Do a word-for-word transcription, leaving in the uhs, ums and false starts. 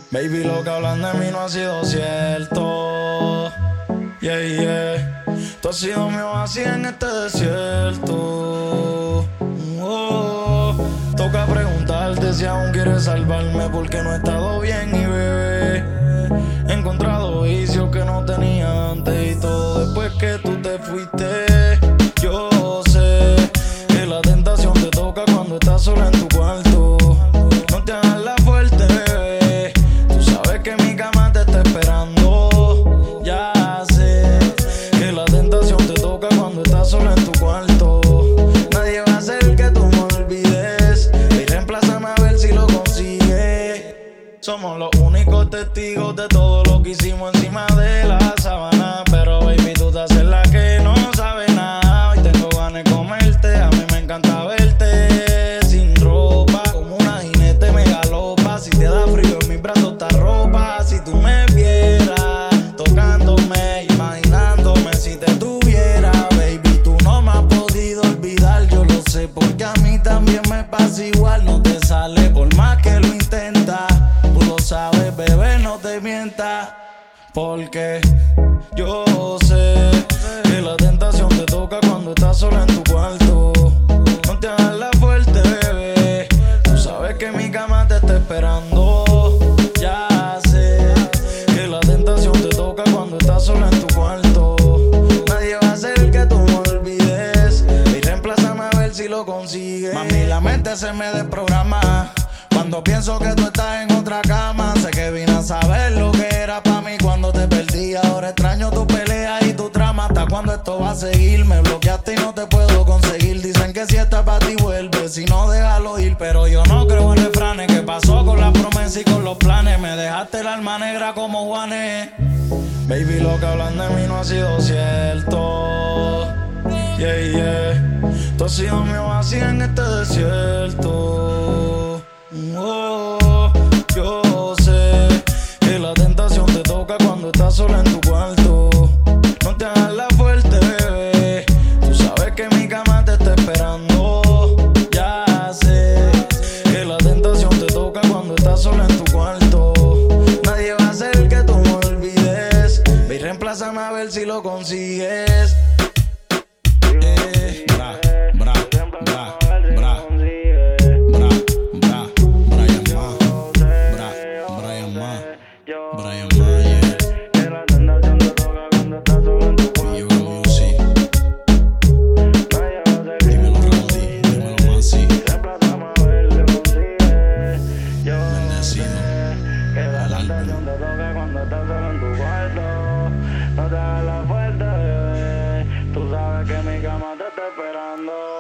Baby, lo que hablan de mí no ha sido cierto. Yeah, yeah. Tú has sido mi oasis en este desierto. Oh, toca preguntarte si aún quieres salvarme, porque no he estado bien y bebé, he encontrado vicios que no tenía antes y todo después que tú te fuiste. Yo sé que la tentación te toca cuando estás sola en tu cuarto. No te hagas la fuerte, bebé. Tú sabes que mi cama te está esperando. Ya sé que la tentación te toca cuando estás sola en tu cuarto. Nadie va a hacer que tú me olvides. Y reemplázame a ver si lo consigues. Somos los únicos testigos de todo lo que hicimos encima de la sábana. Pero baby, tú te haces la que no sabe nada. Hoy tengo ganas de comerte. A mí me encanta verte sin ropa. Como una jinete me galopa. Si te da frío en mis brazos está ropa. Si tú me vieras tocándome, imaginándome si te tuviera, baby, tú no me has podido olvidar. Yo lo sé porque a mí también me pasa igual. No te sale por más que lo intentas. Tú lo sabes, bebé, no te mientas. Porque yo sé que la tentación te toca cuando estás sola en tu cuarto. No te hagas la fuerte, bebé. Tú sabes que mi cama te está esperando. Ya sé que la tentación te toca cuando estás sola en tu cuarto. Nadie va a hacer que tú me olvides. Y reemplázame a ver si lo consigues. Mami, la mente se me desprograma cuando pienso que tú estás en otra cama. Sé que vine a saber lo que era pa' mí cuando te perdí. Ahora extraño tu pelea y tu trama. ¿Hasta cuándo esto va a seguir? Me bloqueaste y no te puedo conseguir. Dicen que si está pa' ti vuelve, si no déjalo ir. Pero yo no creo en refranes. ¿Qué pasó con las promesas y con los planes? Me dejaste el alma negra como Juanes. Baby, lo que hablan de mí no ha sido cierto. Yeah, yeah. Tú has sido mi oasis en este desierto. Oh, yo sé que la tentación te toca cuando estás sola en tu cuarto. No te hagas la fuerte, bebé. Tú sabes que mi cama te está esperando. Ya sé que la tentación te toca cuando estás sola en tu cuarto. Nadie va a hacer que tú me olvides. Ve y reemplázame a ver si lo consigues. Eh, bra, bra, bra, bra. Brian Mayer, que la tentación te toca cuando estás solo en tu cuarto. Yo Music, Nadie va a hacer que dímelo Randy, dímelo Mansi, reemplázame a ver si lo consigues. Yo bendecido, sé que la al álbum. tentación te toca cuando estás solo en tu cuarto. No te hagas la fuerte, bebé. Tú sabes que mi cama te está esperando.